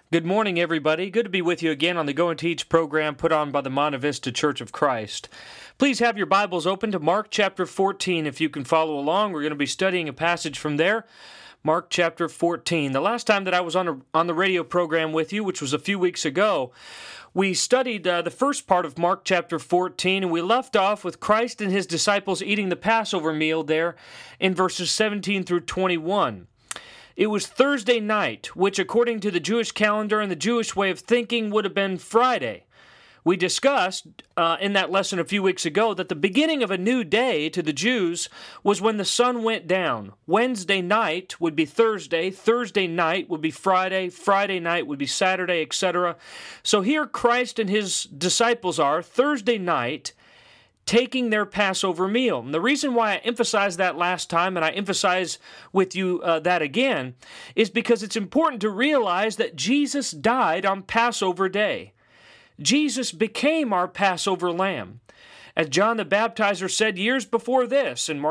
Good morning, everybody. Good to be with you again on the Go and Teach program put on by the Monte Vista Church of Christ. Please have your Bibles open to Mark chapter 14 if you can follow along. We're going to be studying a passage from there. Mark chapter 14. The last time that I was on the radio program with you, which was a few weeks ago, we studied the first part of Mark chapter 14, and we left off with Christ and his disciples eating the Passover meal there in verses 17 through 21. It was Thursday night, which according to the Jewish calendar and the Jewish way of thinking would have been Friday. We discussed in that lesson a few weeks ago that the beginning of a new day to the Jews was when the sun went down. Wednesday night would be Thursday, Thursday night would be Friday, Friday night would be Saturday, etc. So here Christ and his disciples are, Thursday night, taking their Passover meal. And the reason why I emphasized that last time, and I emphasize with you that again, is because it's important to realize that Jesus died on Passover Day. Jesus became our Passover lamb. As John the Baptizer said years before this, in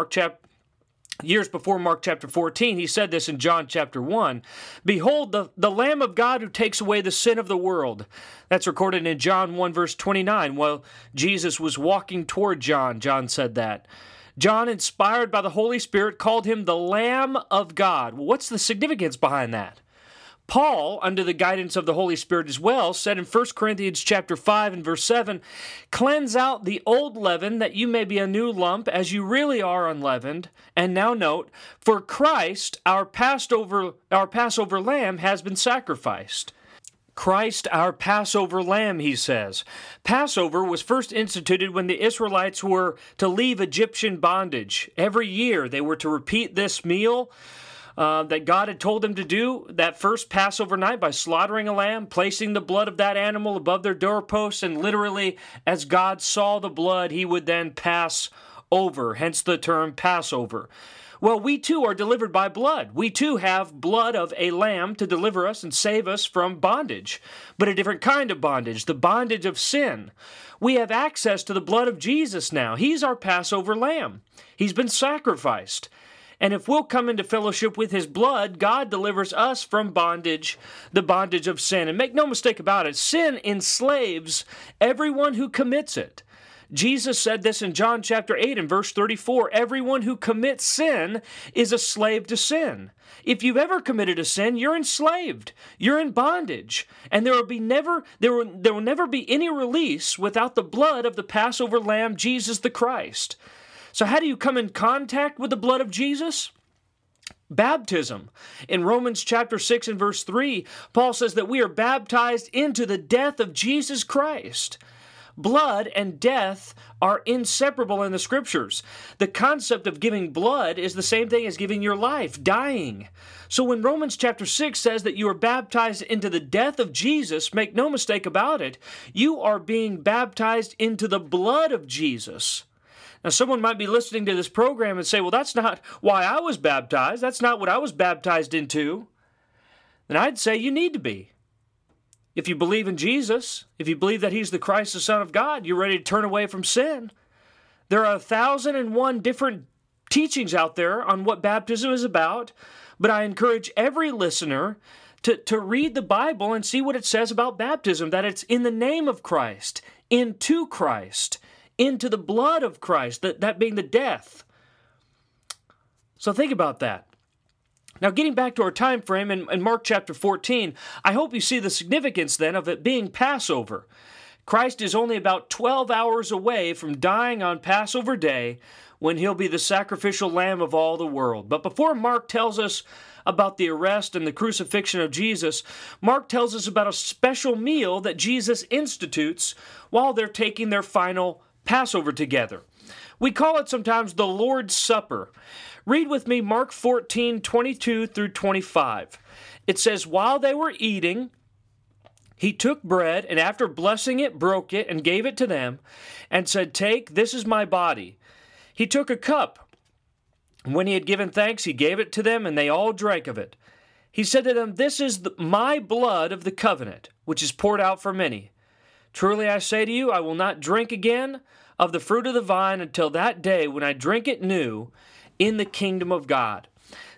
years before Mark chapter 14, he said this in John chapter 1. Behold, the Lamb of God who takes away the sin of the world. That's recorded in John 1 verse 29. While Jesus was walking toward John said that. John, inspired by the Holy Spirit, called him the Lamb of God. Well, what's the significance behind that? Paul, under the guidance of the Holy Spirit as well, said in 1 Corinthians chapter 5 and verse 7, "Cleanse out the old leaven, that you may be a new lump, as you really are unleavened." And now note, "For Christ, our Passover lamb, has been sacrificed." Christ, our Passover lamb, he says. Passover was first instituted when the Israelites were to leave Egyptian bondage. Every year they were to repeat this meal that God had told them to do that first Passover night by slaughtering a lamb, placing the blood of that animal above their doorposts, and literally, as God saw the blood, he would then pass over, hence the term Passover. Well, we too are delivered by blood. We too have blood of a lamb to deliver us and save us from bondage, but a different kind of bondage, the bondage of sin. We have access to the blood of Jesus now. He's our Passover lamb. He's been sacrificed. And if we'll come into fellowship with his blood, God delivers us from bondage, the bondage of sin. And make no mistake about it, sin enslaves everyone who commits it. Jesus said this in John chapter 8 and verse 34, "Everyone who commits sin is a slave to sin." If you've ever committed a sin, you're enslaved. You're in bondage. And there will never be any release without the blood of the Passover lamb, Jesus the Christ. So how do you come in contact with the blood of Jesus? Baptism. In Romans chapter 6 and verse 3, Paul says that we are baptized into the death of Jesus Christ. Blood and death are inseparable in the Scriptures. The concept of giving blood is the same thing as giving your life, dying. So when Romans chapter 6 says that you are baptized into the death of Jesus, make no mistake about it, you are being baptized into the blood of Jesus. Now, someone might be listening to this program and say, well, that's not why I was baptized. That's not what I was baptized into. Then I'd say you need to be. If you believe in Jesus, if you believe that he's the Christ, the Son of God, you're ready to turn away from sin. There are 1,001 different teachings out there on what baptism is about, but I encourage every listener to read the Bible and see what it says about baptism, that it's in the name of Christ, into Christ, into the blood of Christ, that being the death. So think about that. Now, getting back to our time frame in Mark chapter 14, I hope you see the significance then of it being Passover. Christ is only about 12 hours away from dying on Passover Day when he'll be the sacrificial lamb of all the world. But before Mark tells us about the arrest and the crucifixion of Jesus, Mark tells us about a special meal that Jesus institutes while they're taking their final Passover together. We call it sometimes the Lord's Supper. Read with me Mark 14, 22 through 25. It says, "While they were eating, he took bread, and after blessing it, broke it, and gave it to them, and said, 'Take, this is my body.' He took a cup. When he had given thanks, he gave it to them, and they all drank of it. He said to them, 'This is my blood of the covenant, which is poured out for many. Truly I say to you, I will not drink again of the fruit of the vine until that day when I drink it new in the kingdom of God.'"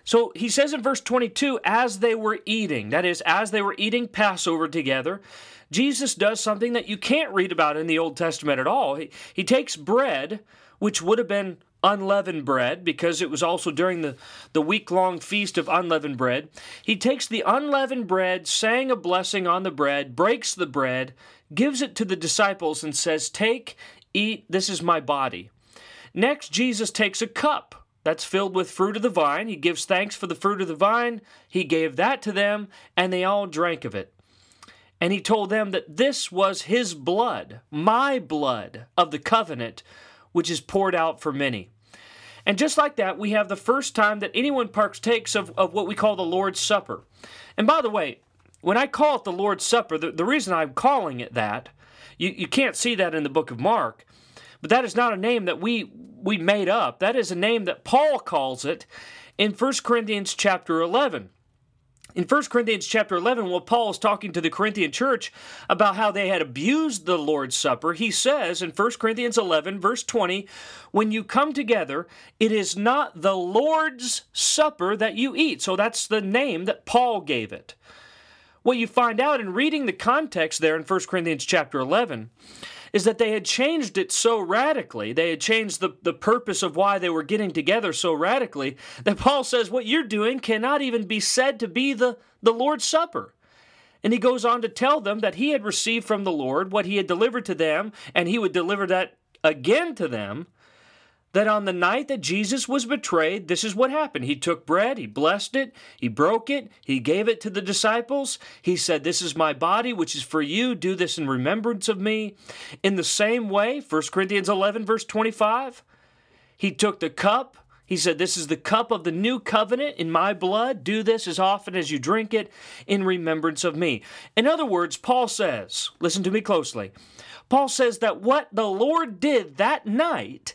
So he says in verse 22, as they were eating, that is, as they were eating Passover together, Jesus does something that you can't read about in the Old Testament at all. He takes bread, which would have been unleavened bread, because it was also during the week-long feast of unleavened bread. He takes the unleavened bread, saying a blessing on the bread, breaks the bread, gives it to the disciples, and says, take, eat, this is my body. Next, Jesus takes a cup that's filled with fruit of the vine. He gives thanks for the fruit of the vine. He gave that to them, and they all drank of it. And he told them that this was his blood, my blood of the covenant, which is poured out for many. And just like that, we have the first time that anyone partakes of what we call the Lord's Supper. And by the way, when I call it the Lord's Supper, the reason I'm calling it that, you can't see that in the book of Mark, but that is not a name that we made up. That is a name that Paul calls it in 1 Corinthians chapter 11. In 1 Corinthians chapter 11, while Paul is talking to the Corinthian church about how they had abused the Lord's Supper, he says in 1 Corinthians 11, verse 20, when you come together, it is not the Lord's Supper that you eat. So that's the name that Paul gave it. What you find out in reading the context there in 1 Corinthians chapter 11 is that they had changed it so radically, they had changed the purpose of why they were getting together so radically, that Paul says what you're doing cannot even be said to be the Lord's Supper. And he goes on to tell them that he had received from the Lord what he had delivered to them, and he would deliver that again to them, that on the night that Jesus was betrayed, this is what happened. He took bread, he blessed it, he broke it, he gave it to the disciples. He said, this is my body, which is for you. Do this in remembrance of me. In the same way, 1 Corinthians 11, verse 25, he took the cup. He said, this is the cup of the new covenant in my blood. Do this as often as you drink it in remembrance of me. In other words, Paul says, listen to me closely, Paul says that what the Lord did that night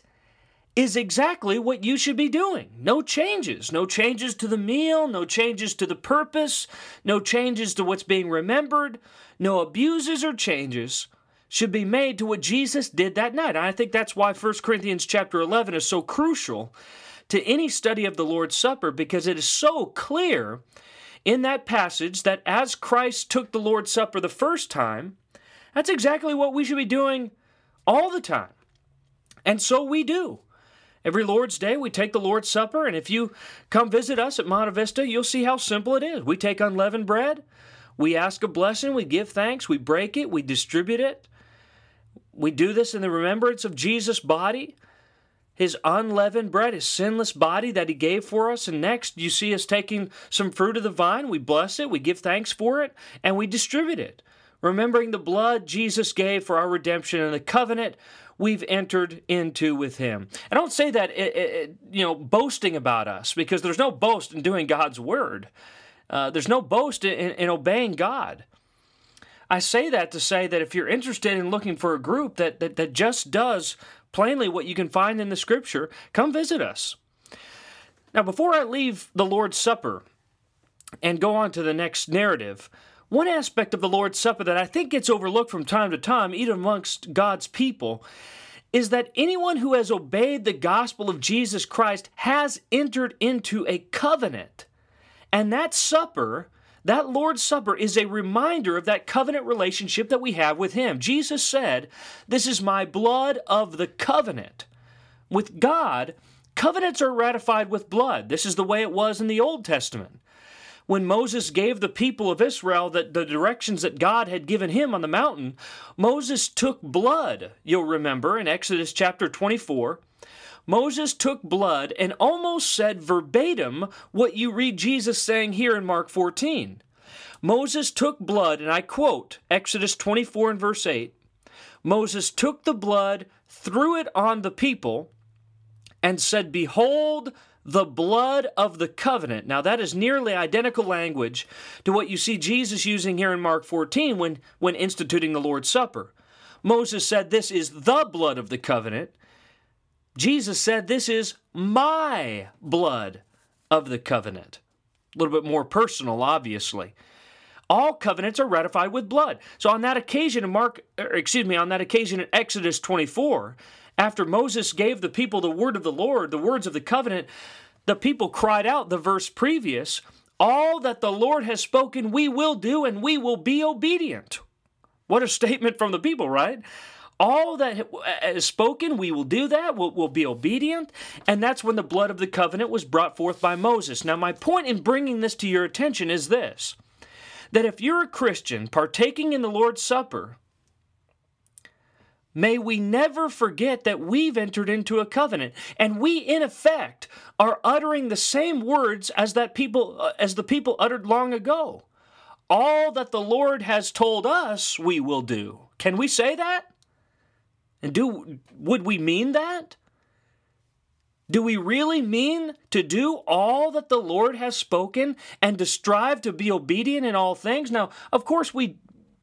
is exactly what you should be doing. No changes. No changes to the meal, no changes to the purpose, no changes to what's being remembered, no abuses or changes should be made to what Jesus did that night. And I think that's why 1 Corinthians chapter 11 is so crucial to any study of the Lord's Supper, because it is so clear in that passage that as Christ took the Lord's Supper the first time, that's exactly what we should be doing all the time. And so we do. Every Lord's Day, we take the Lord's Supper, and if you come visit us at Monte Vista, you'll see how simple it is. We take unleavened bread, we ask a blessing, we give thanks, we break it, we distribute it. We do this in the remembrance of Jesus' body, his unleavened bread, his sinless body that he gave for us. And next, you see us taking some fruit of the vine, we bless it, we give thanks for it, and we distribute it, remembering the blood Jesus gave for our redemption and the covenant we've entered into with him. I don't say that, boasting about us, because there's no boast in doing God's word. There's no boast in obeying God. I say that to say that if you're interested in looking for a group that just does plainly what you can find in the Scripture, come visit us. Now, before I leave the Lord's Supper and go on to the next narrative, one aspect of the Lord's Supper that I think gets overlooked from time to time, even amongst God's people, is that anyone who has obeyed the gospel of Jesus Christ has entered into a covenant. And that supper, that Lord's Supper, is a reminder of that covenant relationship that we have with him. Jesus said, this is my blood of the covenant. With God, covenants are ratified with blood. This is the way it was in the Old Testament. When Moses gave the people of Israel the directions that God had given him on the mountain, Moses took blood, you'll remember, in Exodus chapter 24. Moses took blood and almost said verbatim what you read Jesus saying here in Mark 14. Moses took blood, and I quote Exodus 24 and verse 8, Moses took the blood, threw it on the people, and said, behold, the blood of the covenant. Now that is nearly identical language to what you see Jesus using here in Mark 14 when instituting the Lord's Supper. Moses said, this is the blood of the covenant. Jesus said, this is my blood of the covenant. A little bit more personal, obviously. All covenants are ratified with blood. So on that occasion in Exodus 24, after Moses gave the people the word of the Lord, the words of the covenant, the people cried out the verse previous, all that the Lord has spoken we will do, and we will be obedient. What a statement from the people, right? All that is spoken, we will do that, we'll be obedient. And that's when the blood of the covenant was brought forth by Moses. Now, my point in bringing this to your attention is this, that if you're a Christian partaking in the Lord's Supper, may we never forget that we've entered into a covenant, and we, in effect, are uttering the same words as the people uttered long ago. All that the Lord has told us, we will do. Can we say that? And would we mean that? Do we really mean to do all that the Lord has spoken and to strive to be obedient in all things? Now, of course, we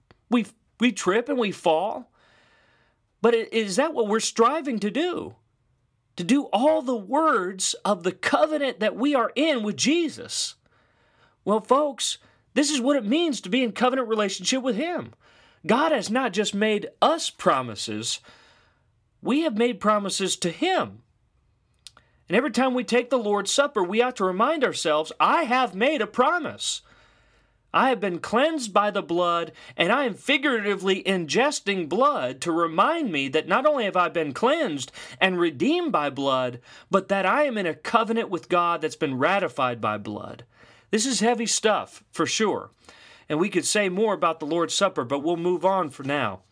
trip and we fall. But is that what we're striving to do? To do all the words of the covenant that we are in with Jesus? Well, folks, this is what it means to be in covenant relationship with Him. God has not just made us promises, we have made promises to Him. And every time we take the Lord's Supper, we ought to remind ourselves, I have made a promise. I have been cleansed by the blood, and I am figuratively ingesting blood to remind me that not only have I been cleansed and redeemed by blood, but that I am in a covenant with God that's been ratified by blood. This is heavy stuff, for sure. And we could say more about the Lord's Supper, but we'll move on for now.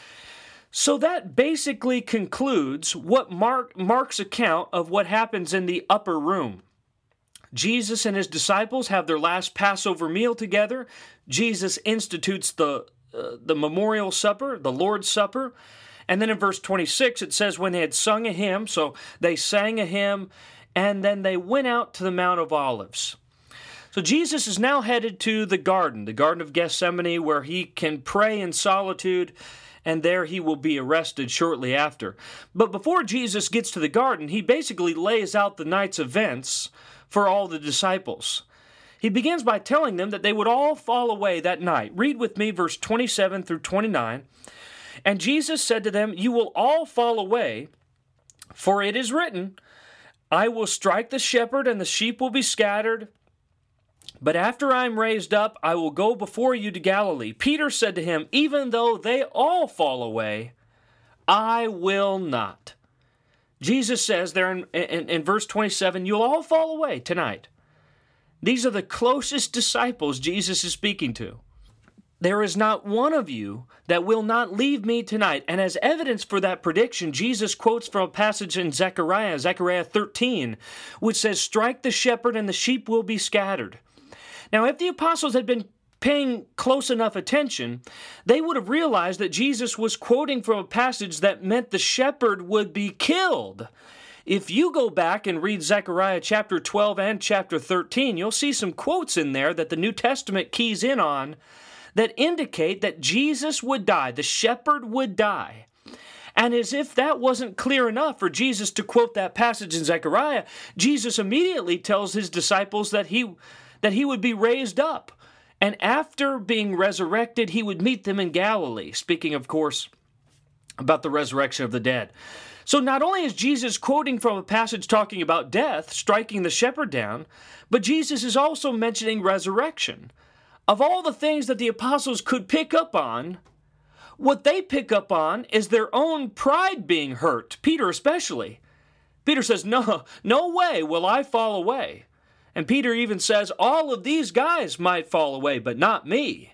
So that basically concludes what Mark's account of what happens in the upper room. Jesus and His disciples have their last Passover meal together. Jesus institutes the memorial supper, the Lord's Supper. And then in verse 26, it says, when they had sung a hymn, so they sang a hymn, and then they went out to the Mount of Olives. So Jesus is now headed to the Garden of Gethsemane, where He can pray in solitude, and there He will be arrested shortly after. But before Jesus gets to the garden, He basically lays out the night's events for all the disciples. He begins by telling them that they would all fall away that night. Read with me verse 27 through 29. And Jesus said to them, you will all fall away, for it is written, I will strike the shepherd, and the sheep will be scattered. But after I am raised up, I will go before you to Galilee. Peter said to Him, even though they all fall away, I will not. Jesus says there in verse 27, you'll all fall away tonight. These are the closest disciples Jesus is speaking to. There is not one of you that will not leave me tonight. And as evidence for that prediction, Jesus quotes from a passage in Zechariah 13, which says, strike the shepherd and the sheep will be scattered. Now, if the apostles had been paying close enough attention, they would have realized that Jesus was quoting from a passage that meant the shepherd would be killed. If you go back and read Zechariah chapter 12 and chapter 13, you'll see some quotes in there that the New Testament keys in on that indicate that Jesus would die, the shepherd would die. And as if that wasn't clear enough for Jesus to quote that passage in Zechariah, Jesus immediately tells His disciples that he would be raised up. And after being resurrected, He would meet them in Galilee, speaking, of course, about the resurrection of the dead. So not only is Jesus quoting from a passage talking about death, striking the shepherd down, but Jesus is also mentioning resurrection. Of all the things that the apostles could pick up on, what they pick up on is their own pride being hurt, Peter especially. Peter says, no way will I fall away. And Peter even says, all of these guys might fall away, but not me.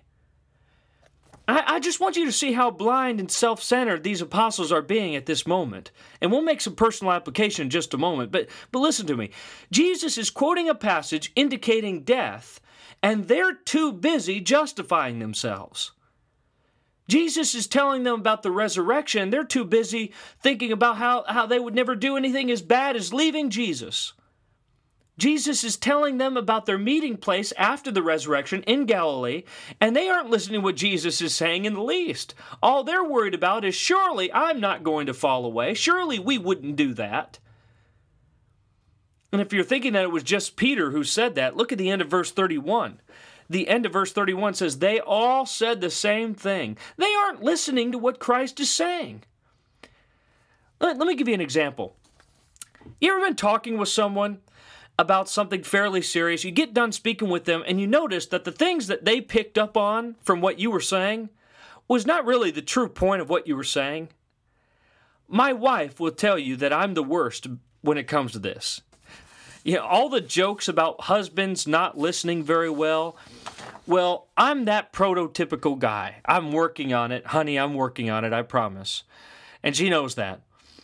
I just want you to see how blind and self-centered these apostles are being at this moment. And we'll make some personal application in just a moment. But listen to me. Jesus is quoting a passage indicating death, and they're too busy justifying themselves. Jesus is telling them about the resurrection. They're too busy thinking about how they would never do anything as bad as leaving Jesus. Jesus is telling them about their meeting place after the resurrection in Galilee, and they aren't listening to what Jesus is saying in the least. All they're worried about is, surely I'm not going to fall away. Surely we wouldn't do that. And if you're thinking that it was just Peter who said that, look at the end of verse 31. The end of verse 31 says, they all said the same thing. They aren't listening to what Christ is saying. Let me give you an example. You ever been talking with someone, about something fairly serious. You get done speaking with them and you notice that the things that they picked up on from what you were saying was not really the true point of what you were saying. My wife will tell you that I'm the worst when it comes to this. You know, all the jokes about husbands not listening very well, I'm that prototypical guy. I'm working on it. Honey, I'm working on it, I promise. And she knows that.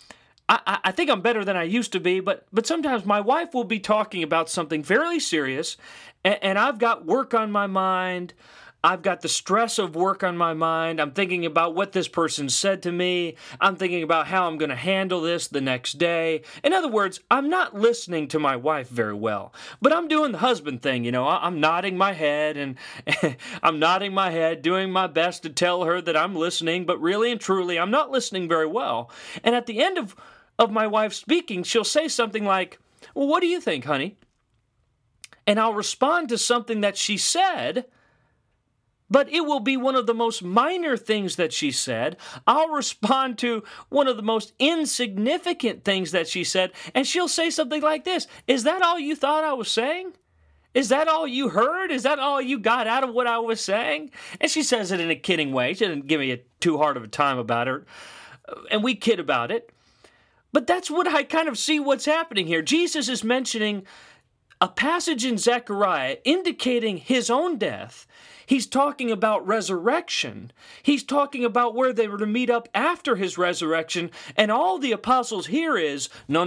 I think I'm better than I used to be, but sometimes my wife will be talking about something fairly serious, and I've got work on my mind. I've got the stress of work on my mind. I'm thinking about what this person said to me. I'm thinking about how I'm going to handle this the next day. In other words, I'm not listening to my wife very well. But I'm doing the husband thing, you know. I'm nodding my head, and I'm nodding my head, doing my best to tell her that I'm listening, but really and truly, I'm not listening very well. And at the end of my wife speaking, she'll say something like, "Well, what do you think, honey?" And I'll respond to something that she said, but it will be one of the most minor things that she said. I'll respond to one of the most insignificant things that she said, and she'll say something like this: "Is that all you thought I was saying? Is that all you heard? Is that all you got out of what I was saying?" And she says it in a kidding way. She didn't give me too hard of a time about it, and we kid about it. But that's what I kind of see what's happening here. Jesus is mentioning a passage in Zechariah indicating his own death. He's talking about resurrection. He's talking about where they were to meet up after his resurrection. And all the apostles hear is, no,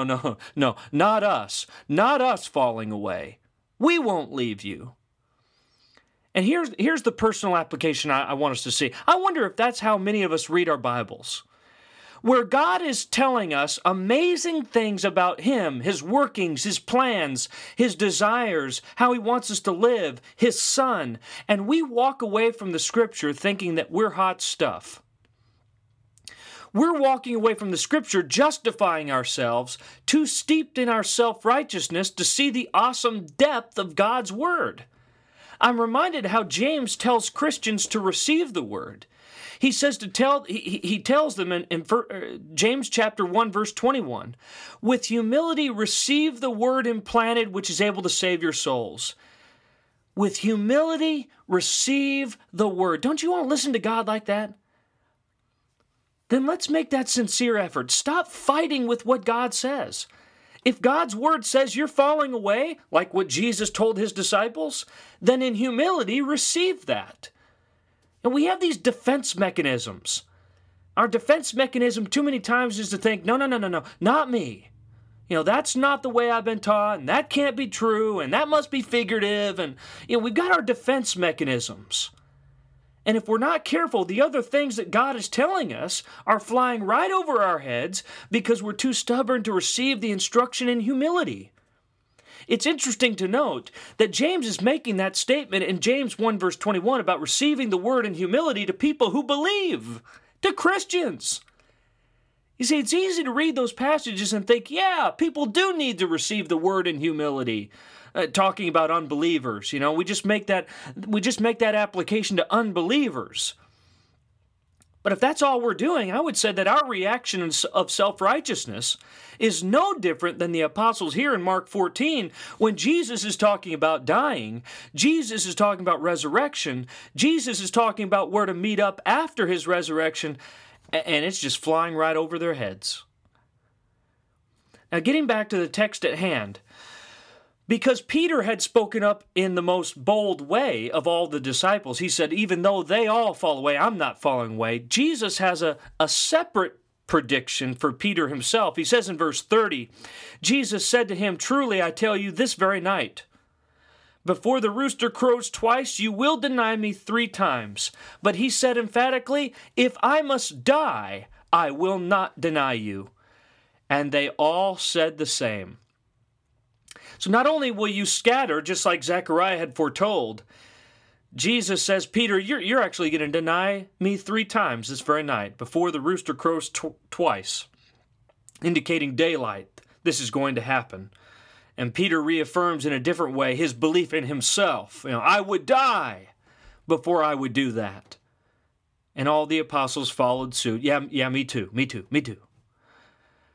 not us. Not us falling away. We won't leave you. And here's the personal application I want us to see. I wonder if that's how many of us read our Bibles, where God is telling us amazing things about Him, His workings, His plans, His desires, how He wants us to live, His Son, and we walk away from the Scripture thinking that we're hot stuff. We're walking away from the Scripture justifying ourselves, too steeped in our self-righteousness to see the awesome depth of God's Word. I'm reminded how James tells Christians to receive the Word. He says he tells them in James chapter 1, verse 21, "With humility receive the word implanted, which is able to save your souls." With humility receive the word. Don't you want to listen to God like that? Then let's make that sincere effort. Stop fighting with what God says. If God's word says you're falling away, like what Jesus told his disciples, then in humility receive that. And we have these defense mechanisms. Our defense mechanism too many times is to think, no, not me. You know, that's not the way I've been taught, and that can't be true, and that must be figurative, and, you know, we've got our defense mechanisms. And if we're not careful, the other things that God is telling us are flying right over our heads because we're too stubborn to receive the instruction in humility. It's interesting to note that James is making that statement in James 1 verse 21 about receiving the word in humility to people who believe, to Christians. You see, it's easy to read those passages and think, yeah, people do need to receive the word in humility. Talking about unbelievers, you know, we just make that application to unbelievers. But if that's all we're doing, I would say that our reaction of self-righteousness is no different than the apostles here in Mark 14 when Jesus is talking about dying, Jesus is talking about resurrection, Jesus is talking about where to meet up after his resurrection, and it's just flying right over their heads. Now, getting back to the text at hand, because Peter had spoken up in the most bold way of all the disciples. He said, even though they all fall away, I'm not falling away. Jesus has a separate prediction for Peter himself. He says in verse 30, Jesus said to him, "Truly I tell you, this very night, before the rooster crows twice, you will deny me 3 times. But he said emphatically, if I must die, I will not deny you. And they all said the same. So not only will you scatter, just like Zechariah had foretold, Jesus says, Peter, you're actually going to deny me 3 times this very night, before the rooster crows twice, indicating daylight. This is going to happen. And Peter reaffirms in a different way his belief in himself. I would die before I would do that. And all the apostles followed suit. Yeah, me too.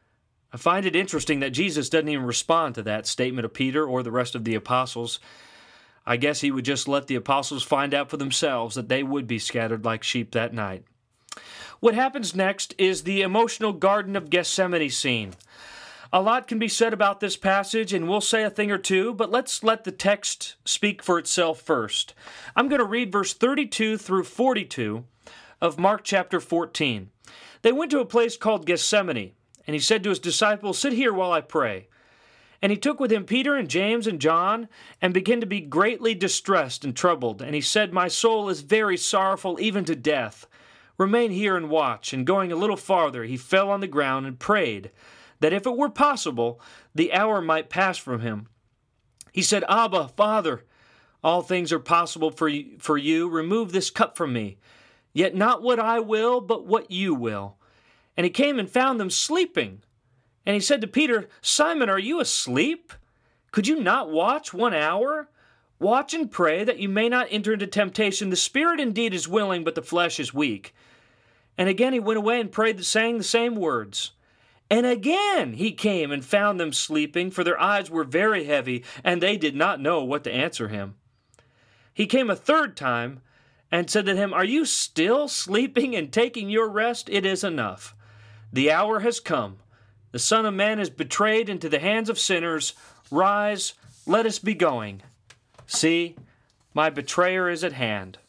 I find it interesting that Jesus doesn't even respond to that statement of Peter or the rest of the apostles. I guess he would just let the apostles find out for themselves that they would be scattered like sheep that night. What happens next is the emotional Garden of Gethsemane scene. A lot can be said about this passage, and we'll say a thing or two, but let's let the text speak for itself first. I'm going to read verse 32 through 42 of Mark chapter 14. They went to a place called Gethsemane, and he said to his disciples, "Sit here while I pray." And he took with him Peter and James and John, and began to be greatly distressed and troubled. And he said, "My soul is very sorrowful, even to death. Remain here and watch." And going a little farther, he fell on the ground and prayed, that if it were possible, the hour might pass from him. He said, "Abba, Father, all things are possible for you. Remove this cup from me. Yet not what I will, but what you will." And he came and found them sleeping. And he said to Peter, "Simon, are you asleep? Could you not watch 1 hour? Watch and pray that you may not enter into temptation. The spirit indeed is willing, but the flesh is weak." And again he went away and prayed, saying the same words. And again he came and found them sleeping, for their eyes were very heavy, and they did not know what to answer him. He came a third time and said to him, "Are you still sleeping and taking your rest? It is enough. The hour has come. The Son of Man is betrayed into the hands of sinners. Rise, let us be going. See, my betrayer is at hand."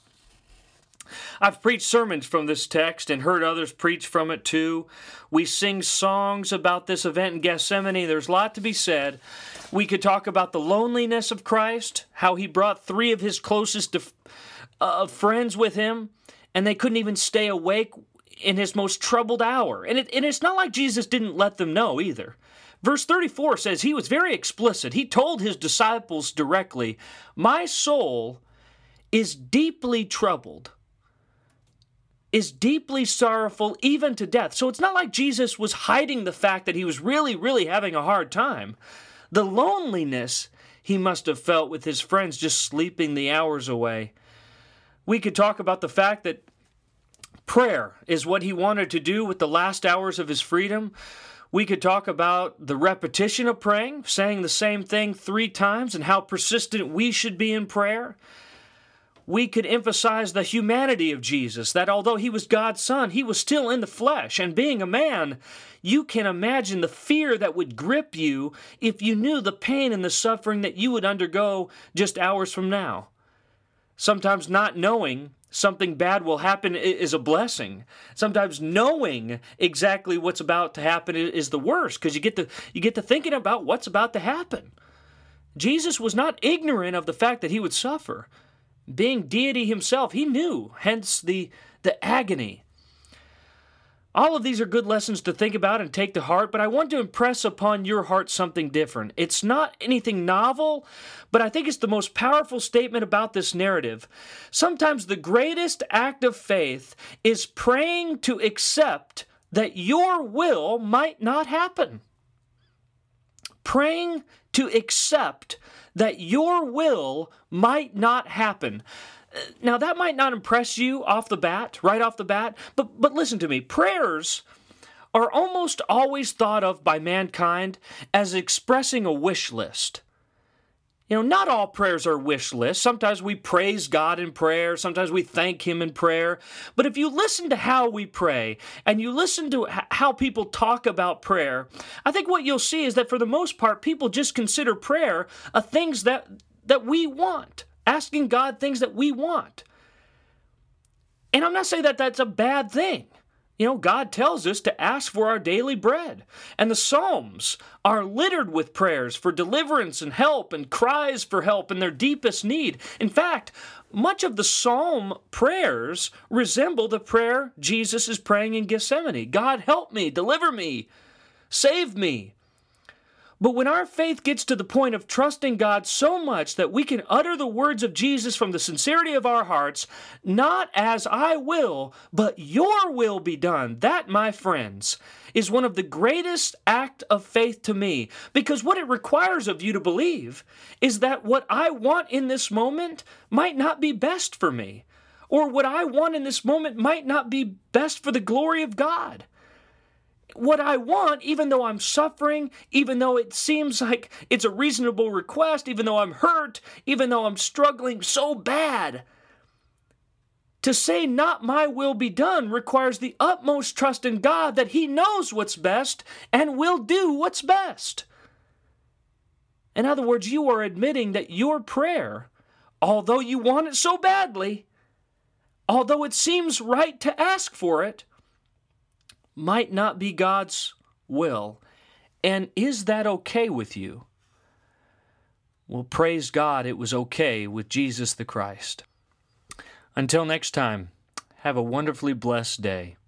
I've preached sermons from this text and heard others preach from it too. We sing songs about this event in Gethsemane. There's a lot to be said. We could talk about the loneliness of Christ, how he brought 3 of his closest friends with him, and they couldn't even stay awake in his most troubled hour. And it's not like Jesus didn't let them know either. Verse 34 says he was very explicit. He told his disciples directly, "My soul is deeply troubled, is deeply sorrowful, even to death." So it's not like Jesus was hiding the fact that he was really, really having a hard time. The loneliness he must have felt with his friends just sleeping the hours away. We could talk about the fact that prayer is what he wanted to do with the last hours of his freedom. We could talk about the repetition of praying, saying the same thing 3 times, and how persistent we should be in prayer. We could emphasize the humanity of Jesus, that although he was God's Son, he was still in the flesh. And being a man, you can imagine the fear that would grip you if you knew the pain and the suffering that you would undergo just hours from now. Sometimes not knowing something bad will happen is a blessing. Sometimes knowing exactly what's about to happen is the worst, because you get to thinking about what's about to happen. Jesus was not ignorant of the fact that he would suffer. Being deity himself, he knew, hence the agony. All of these are good lessons to think about and take to heart, but I want to impress upon your heart something different. It's not anything novel, but I think it's the most powerful statement about this narrative. Sometimes the greatest act of faith is praying to accept that your will might not happen. Praying to accept that your will might not happen. Now, that might not impress you right off the bat, but listen to me. Prayers are almost always thought of by mankind as expressing a wish list. Not all prayers are wish lists. Sometimes we praise God in prayer. Sometimes we thank him in prayer. But if you listen to how we pray and you listen to how people talk about prayer, I think what you'll see is that for the most part, people just consider prayer things that we want, asking God things that we want. And I'm not saying that that's a bad thing. God tells us to ask for our daily bread. And the Psalms are littered with prayers for deliverance and help and cries for help in their deepest need. In fact, much of the Psalm prayers resemble the prayer Jesus is praying in Gethsemane. God, help me, deliver me, save me. But when our faith gets to the point of trusting God so much that we can utter the words of Jesus from the sincerity of our hearts, not as I will, but your will be done, that, my friends, is one of the greatest acts of faith to me. Because what it requires of you to believe is that what I want in this moment might not be best for me, or what I want in this moment might not be best for the glory of God. what I want, even though I'm suffering, even though it seems like it's a reasonable request, even though I'm hurt, even though I'm struggling so bad. To say not my will be done requires the utmost trust in God that He knows what's best and will do what's best. In other words, you are admitting that your prayer, although you want it so badly, although it seems right to ask for it, might not be God's will. And is that okay with you? Well, praise God, it was okay with Jesus the Christ. Until next time, have a wonderfully blessed day.